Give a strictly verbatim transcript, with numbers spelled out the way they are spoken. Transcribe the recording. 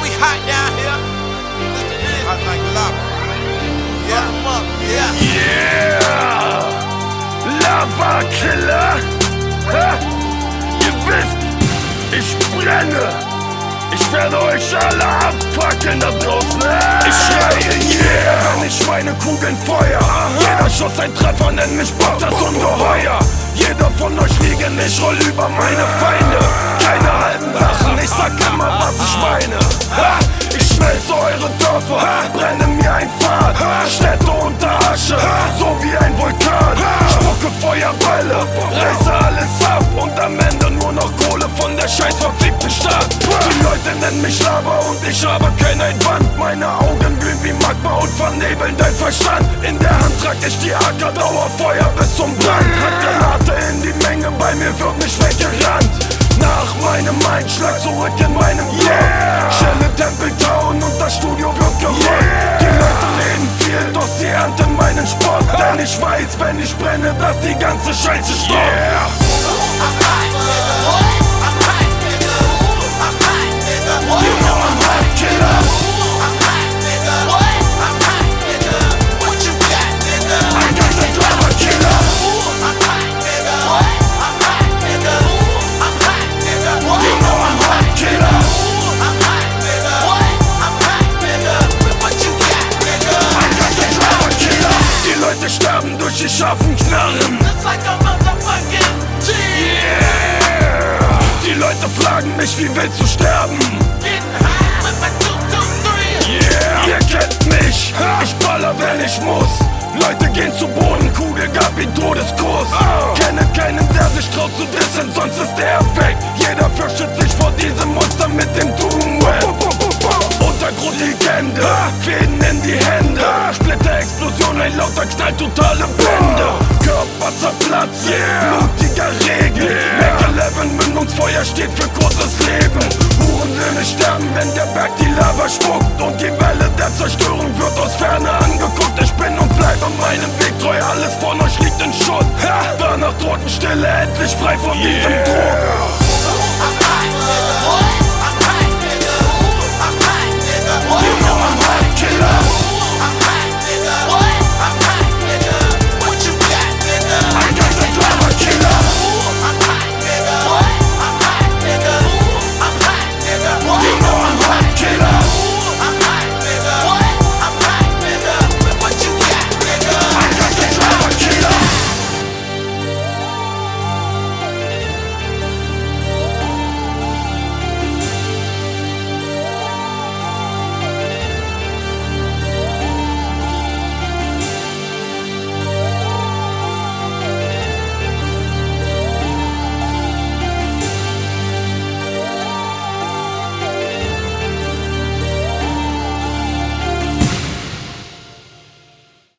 we hot down here. Mister Liz. Hot like lava. Yeah, I'm up. Yeah. Yeah! Lava Killer! Ha? Ihr wisst, ich brenne! Ich werde euch alle abpacken da draußen! Ich schreie yeah! Wenn ich meine Kugeln feuer! Jeder Schuss ein Treffer, nennt mich Bob das Ungeheuer! Jeder von euch liegen, ich roll über meine Feinde! Keine halben Sachen, ich sag immer, was ich meine! Ha? Ich schmelze eure Dörfer, brenne mir ein Pfad, Städte unter Asche, so wie ein Vulkan. Spucke Feuerbälle, reiße alles ab und am Ende nur noch Kohle von der scheiß verfickten Stadt. Die Leute nennen mich Lava und ich aber keine Wand. Meine Augen glühen wie Magma und vernebeln dein Verstand. In der Hand trag ich die A K, Dauerfeuer bis zum Brand. Handgranate in die Menge, bei mir wird nicht weggerannt. Nach meinem Einschlag zurück in meinem yeah. Schelle Tempeltown und das Studio wird gerollt. Yeah. Die Leute reden viel, doch sie ernten meinen Spott. Denn ich weiß, wenn ich brenne, dass die ganze Scheiße stoppt. Yeah. You know I'm hot, killer. I got the lava killer. You know I'm hot, killer. I got the lava killer. Die Leute sterben durch die scharfen Knarren. Yeah. Die Leute fragen mich, wie willst du sterben? Yeah. Ihr kennt mich, ich baller, wenn ich muss. Leute gehen zu Boden, Kugel gab ihn Todeskuss. oh. Kenne keinen, der sich traut zu dissen, sonst ist er weg. Jeder fürchtet sich vor diesem Monster mit dem Doom-Web. Untergrundlegende, Fäden in die Hände, Splitterexplosion, ein lauter Knall, totale Bände. Körper zerplatzt, yeah. Blutiger Regen, yeah. Mac elf, Mündungsfeuer steht für kurzes Leben. Hurensöhne sterben, wenn der Berg die Lava spuckt. Und die Welle der Zerstörung wird aus Ferne angeguckt. Ich bin und bleib an meinem Weg treu, alles von euch liegt in Schutt. Danach Totenstille, endlich frei von yeah. diesem Druck.